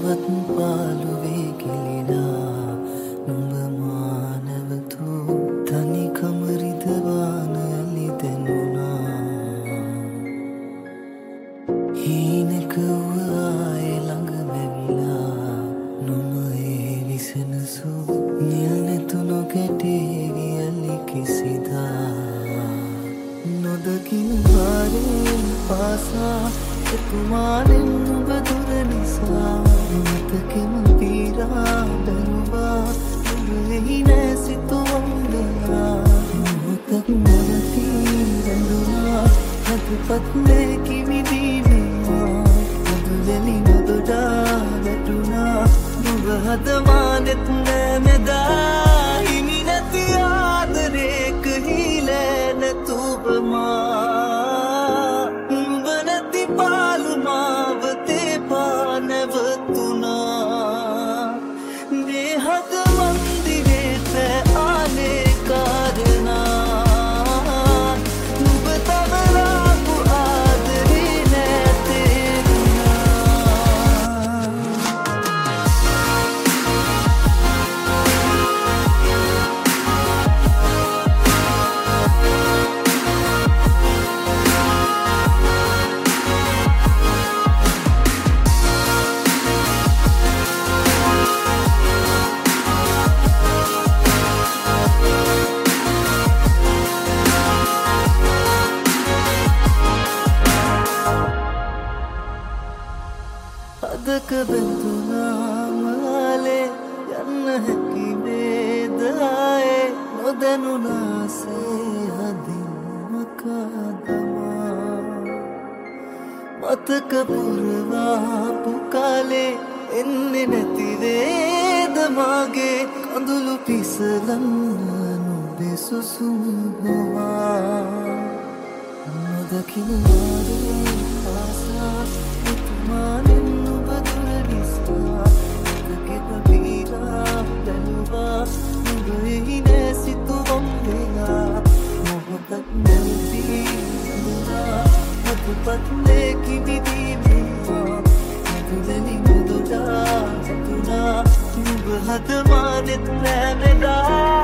හිතවත් පාළුවේ කිලිලා නුඹ මානවතු තනිකම රිදවාන ලිදෙනුනා හීනක ආයේ ළඟ මැවිලා නුඹ ඒ විසනසු නිල් නැතුණු කැටේ යලි කිසිදා නොදකින හරින් පාසා එතුමානෙන් නුඹ දුර නිසා මතකෙම පීරා දරුවා නුඹෙහි නෑ සිතුවම් දෙනා මොහොතක් නැවති රැඳුනා හදපත් මේ කිවිදීනවා මදුලෙලි නොදොඩා වැටුණා නුඹ හදමානෙත් නෑ මෙදා හිමි නැති ආදරේක හිලෑ නැතුබමා අදක බඳුනාමලේ යන්න හැකි වේදායේ නොදැනුනාසේ හදින් මකදමා මතක පුරවාපු කාලේ එන්නේ නැති වේද මාගේ කඳුළු පිසලන්න නුඹේ සුසුම් නොවා නොදකින වාරේ ආසා එතුමානෙන් पतले की विधि में मधुलनी मधुरा चतुरा नुब हद मानित नैमेदा